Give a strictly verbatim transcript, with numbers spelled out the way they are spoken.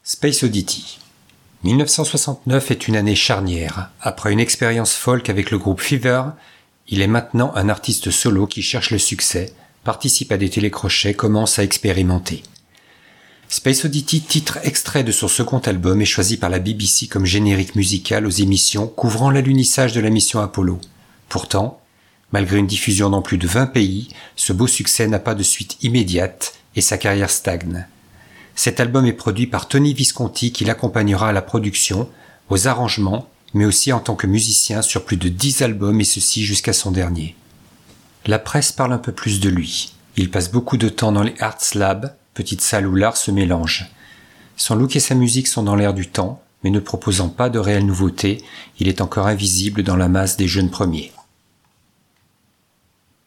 Space Oddity. mille neuf cent soixante-neuf est une année charnière. Après une expérience folk avec le groupe Fever, il est maintenant un artiste solo qui cherche le succès, participe à des télécrochets, commence à expérimenter. Space Oddity, titre extrait de son second album, est choisi par la B B C comme générique musical aux émissions couvrant l'alunissage de la mission Apollo. Pourtant, malgré une diffusion dans plus de vingt pays, ce beau succès n'a pas de suite immédiate et sa carrière stagne. Cet album est produit par Tony Visconti qui l'accompagnera à la production, aux arrangements, mais aussi en tant que musicien sur plus de dix albums et ceci jusqu'à son dernier. La presse parle un peu plus de lui. Il passe beaucoup de temps dans les Arts Labs, petites salles où l'art se mélange. Son look et sa musique sont dans l'air du temps, mais ne proposant pas de réelles nouveautés, il est encore invisible dans la masse des jeunes premiers.